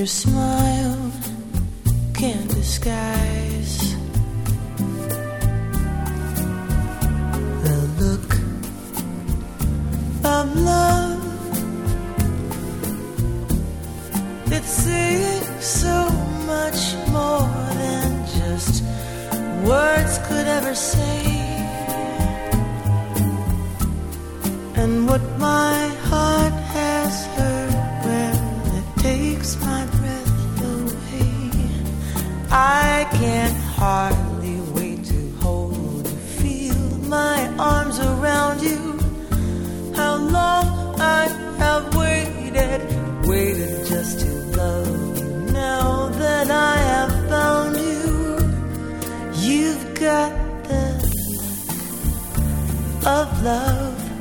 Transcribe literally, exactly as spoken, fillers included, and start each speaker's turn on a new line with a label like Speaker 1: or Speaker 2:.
Speaker 1: your smile can't disguise the look of love. It's saying so much more than just words could ever say. And what my heart has heard, well, it takes my breath away. I can't hardly wait to hold you, feel my arms around you. How long I have waited, waited just to love you. Now that I have found you, you've got the look of love.